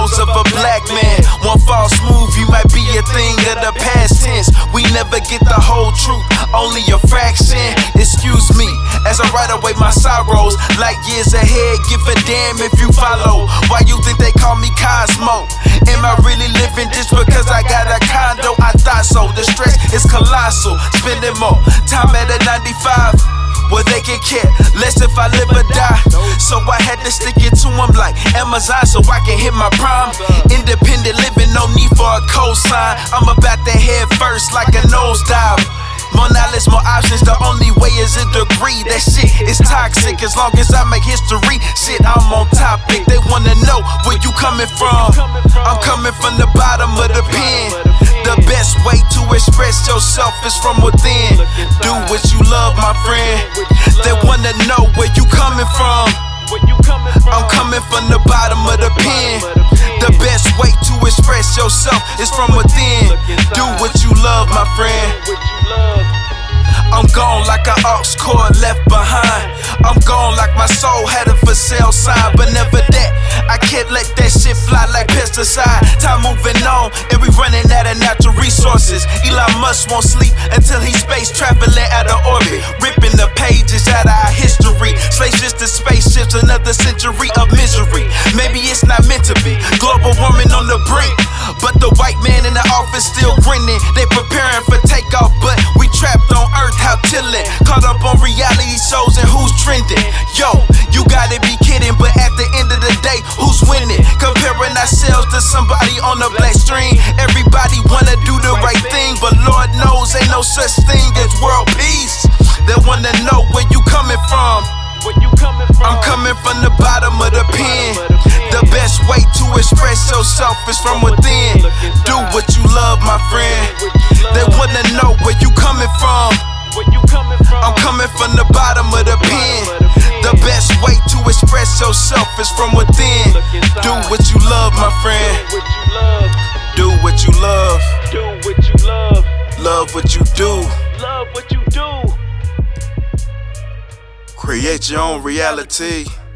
bones of a black man. One false move, you might be a thing of the past tense. We never get the whole truth, only a fraction. Excuse me, as I write away my sorrows, like years ahead, give a damn if you follow. Why you think they call me Cosmo? Am I really living just because I got a condo? I thought so. The stress is colossal, spending more time at a 95. Well, they can care less if I live or die. So I had to stick it to them like Amazon so I can hit my prime. Independent living, no need for a cosign. I'm about to head first like a nosedive. More knowledge, more options, the only way is a degree. That shit is toxic as long as I make history. Shit, I'm on topic, they wanna know where you coming from. I'm coming from the bottom of the pen. The best way to express yourself is from within. Do what you love, my friend. They wanna know where you coming from. I'm coming from the bottom of the pen. The best way to express yourself is from within. Do what you love, my friend. I'm gone like an aux cord left behind. I'm gone like my soul had a for sale sign, but never that. I can't let that shit fly like pesticide. Time moving on, and we running out of natural resources. Elon Musk won't sleep until he's space traveling out of orbit, ripping the pages out of our history. Slaves just to spaceships, another century of misery. Maybe it's not meant to be. Global warming on the brink, but the white man in the office still grinning. They preparing for takeoff, but we trapped on Earth. How chillin', caught up on reality shows and who's trending. Yo, you gotta be kidding, but at the end of the day, who's winning? Comparing ourselves to somebody on the black screen. Everybody wanna do the right thing, but Lord knows ain't no such thing as world peace. They wanna know where you coming from. I'm coming from the bottom of the pen. The best way to express yourself is from within. Do what you love, my friend. They wanna know where you coming from. I'm coming from the bottom of the pen. The best way to express yourself is from within. Do what you love, my friend. Do what you love. Love what you do. Create your own reality.